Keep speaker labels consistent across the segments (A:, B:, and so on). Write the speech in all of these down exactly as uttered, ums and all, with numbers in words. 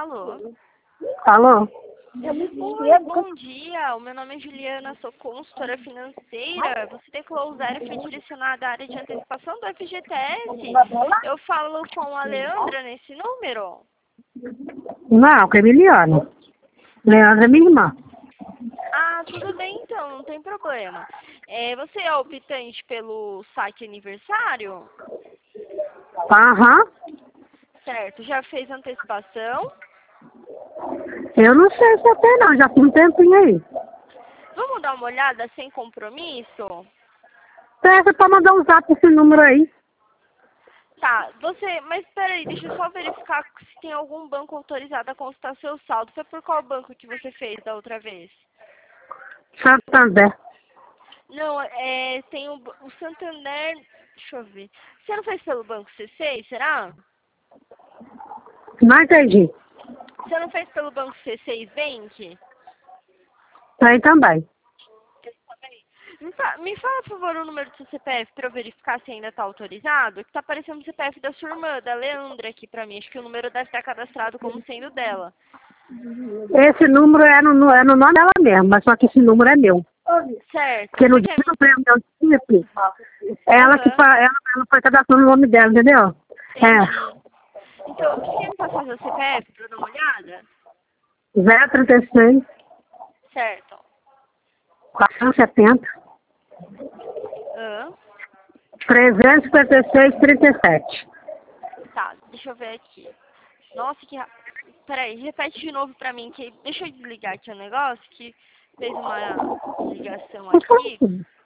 A: Alô?
B: Alô?
A: Oi, bom dia. O meu nome é Juliana, sou consultora financeira. Você declarou zero e foi direcionada à área de antecipação do F G T S. Eu falo com a Leandra nesse número?
B: Não, que é Emiliano. Leandra é minha irmã.
A: Ah, tudo bem então, não tem problema. É, você é optante pelo saque aniversário?
B: Aham.
A: Certo, já fez antecipação?
B: Eu não sei se até não, já tem um tempinho aí.
A: Vamos dar uma olhada sem compromisso?
B: Peça pra mandar um zap esse número aí.
A: Tá, você, mas peraí, deixa eu só verificar se tem algum banco autorizado a consultar seu saldo. Foi por qual banco que você fez da outra vez?
B: Santander.
A: Não, é, tem o, o Santander, deixa eu ver. Você não fez pelo banco C seis, será?
B: Não entendi.
A: Você não fez pelo banco C seis Bank?
B: Tem também.
A: Me, fa me fala, por favor, o número do seu C P F para eu verificar se ainda está autorizado. Que tá aparecendo o C P F da sua irmã, da Leandra, aqui pra mim. Acho que o número deve estar cadastrado como sendo dela.
B: Esse número é no, é no nome dela mesmo, mas só que esse número é meu.
A: Certo.
B: Porque no
A: Você
B: dia
A: quer...
B: que eu prendo meu chip, ela que
A: Uhum.
B: fa, ela, ela foi cadastrando o nome dela, entendeu?
A: Entendi.
B: É.
A: Então, você quer me passar seu C P F para eu dar uma olhada?
B: zero trinta e seis,
A: Certo.
B: quatrocentos e setenta,
A: Ah,
B: trezentos e cinquenta e seis, trinta e sete.
A: tá, deixa eu ver aqui. Nossa, que... ra- Peraí, repete de novo pra mim, que deixa eu desligar aqui o negócio, que fez uma ligação aqui.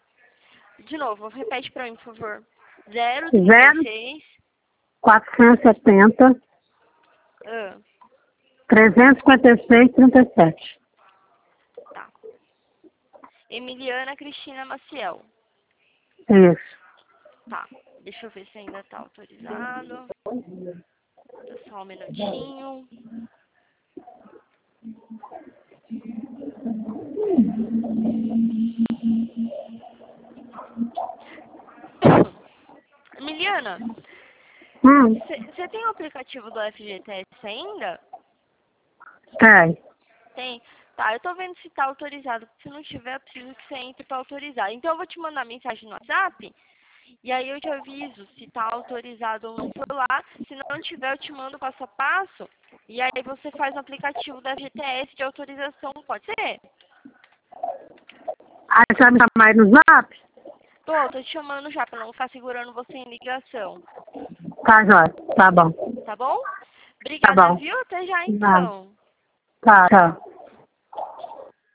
A: De novo, repete pra mim, por favor. zero trinta e
B: zero,
A: seis.
B: quatrocentos e setenta,
A: Ah,
B: trezentos e cinquenta e seis, trinta e sete.
A: tá. Emiliana Cristina Maciel.
B: Isso.
A: Tá, deixa eu ver se ainda tá autorizado. Só um minutinho. Emiliana,
B: Hum,
A: você tem o aplicativo do F G T S ainda?
B: tem.
A: Tem? Tá, eu tô vendo se tá autorizado. Se não tiver, eu preciso que você entre pra autorizar. Então eu vou te mandar mensagem no WhatsApp. E aí eu te aviso se tá autorizado ou não por lá. Se não tiver, eu te mando passo a passo. E aí você faz o aplicativo da F G T S de autorização. Pode ser?
B: Aí você vai me chamar aí no zap?
A: Tô, tô te chamando já pra não ficar segurando você em ligação.
B: Tá, jóia. Tá bom.
A: Tá bom?
B: Tá
A: Obrigada,
B: bom.
A: viu? Até já
B: Não.
A: então.
B: Tá, tá.